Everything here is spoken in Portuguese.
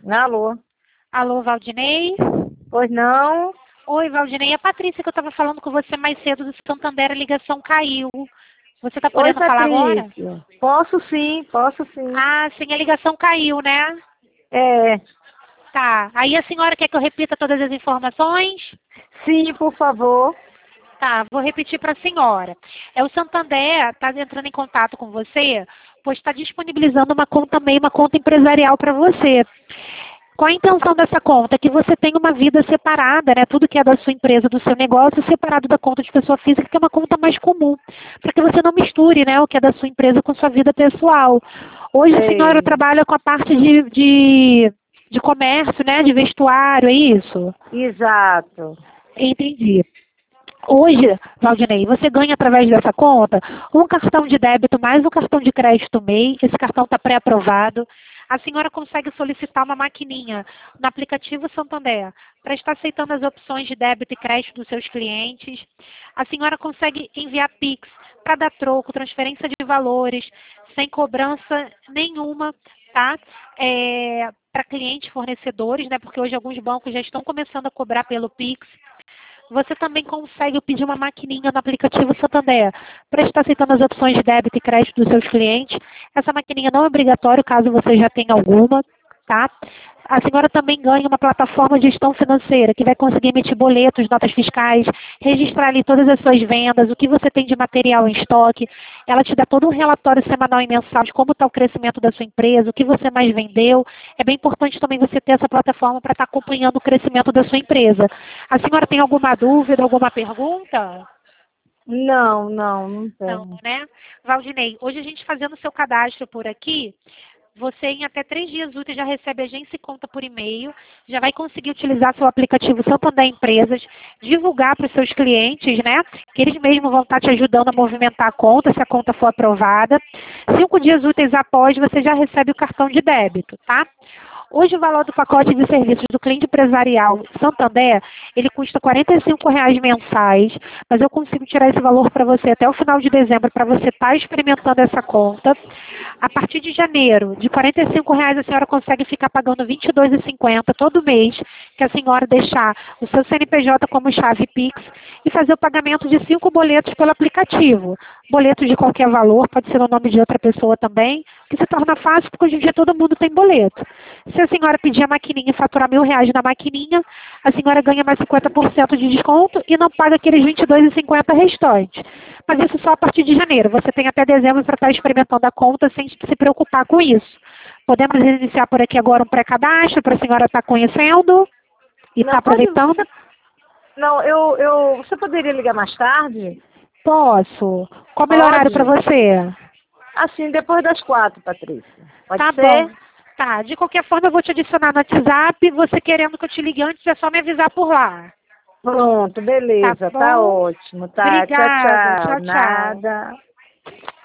Alô? Alô, Valdinei? Pois não? Oi, Valdinei. É a Patrícia que eu estava falando com você mais cedo do Santander, a ligação caiu. Você está Oi, podendo falar agora? Patrícia. Posso sim, posso sim. Ah, sim, a ligação caiu, né? É, Tá. Aí a senhora quer que eu repita todas as informações? sim, por favor. Tá, vou repetir para a senhora. O Santander está entrando em contato com você, pois está disponibilizando uma conta MEI, uma conta empresarial para você. Qual a intenção dessa conta? Que você tenha uma vida separada, né? Tudo que é da sua empresa, do seu negócio, separado da conta de pessoa física, que é uma conta mais comum. Para que você não misture, né, o que é da sua empresa com sua vida pessoal. Hoje a senhora Sei. trabalha com a parte de comércio, né? De vestuário, é isso? Exato. Entendi. Hoje, Valdinei, você ganha através dessa conta um cartão de débito mais um cartão de crédito MEI. Esse cartão está pré-aprovado. A senhora consegue solicitar uma maquininha no aplicativo Santander para estar aceitando as opções de débito e crédito dos seus clientes. A senhora consegue enviar Pix para dar troco, transferência de valores, sem cobrança nenhuma, tá? Para clientes, fornecedores, né? Porque hoje alguns bancos já estão começando a cobrar pelo Pix. Você também consegue pedir uma maquininha no aplicativo Santander para estar aceitando as opções de débito e crédito dos seus clientes. Essa maquininha não é obrigatória caso você já tenha alguma, tá? A senhora também ganha uma plataforma de gestão financeira que vai conseguir emitir boletos, notas fiscais, registrar ali todas as suas vendas, o que você tem de material em estoque. Ela te dá todo um relatório semanal e mensal de como está o crescimento da sua empresa, o que você mais vendeu. É bem importante também você ter essa plataforma para estar acompanhando o crescimento da sua empresa. A senhora tem alguma dúvida, alguma pergunta? Não Não, tenho. né? Valdinei, hoje a gente fazendo o seu cadastro por aqui, você em até 3 dias úteis já recebe agência e conta por e-mail, já vai conseguir utilizar seu aplicativo Santander Empresas, divulgar para os seus clientes, né? Que eles mesmos vão estar te ajudando a movimentar a conta, se a conta for aprovada. 5 dias úteis após, você já recebe o cartão de débito, tá? Hoje o valor do pacote de serviços do cliente empresarial Santander, ele custa R$ 45 mensais, mas eu consigo tirar esse valor para você até o final de dezembro, para você estar experimentando essa conta. A partir de janeiro, de R$ 45 a senhora consegue ficar pagando R$ 22,50 todo mês, que a senhora deixar o seu CNPJ como chave Pix e fazer o pagamento de 5 boletos pelo aplicativo. Boletos de qualquer valor, pode ser no nome de outra pessoa também, que se torna fácil porque hoje em dia todo mundo tem boleto. Se a senhora pedir a maquininha e faturar R$ 1.000 na maquininha, a senhora ganha mais 50% de desconto e não paga aqueles R$ 22,50 restantes. Mas isso só a partir de janeiro. Você tem até dezembro para estar experimentando a conta sem se preocupar com isso. Podemos iniciar por aqui agora um pré-cadastro para a senhora estar conhecendo e estar Não, pode. aproveitando? Não, você poderia ligar mais tarde? Posso. Qual o melhor horário para Pode? você? Assim, depois das 4, Patrícia. Pode Tá bom. ser? Tá, de qualquer forma eu vou te adicionar no WhatsApp. Você querendo que eu te ligue antes, é só me avisar por lá. Pronto, Tá beleza, tá bom? ótimo, tá. Tchau, Obrigada. tchau. Tchau, tchau. Nada.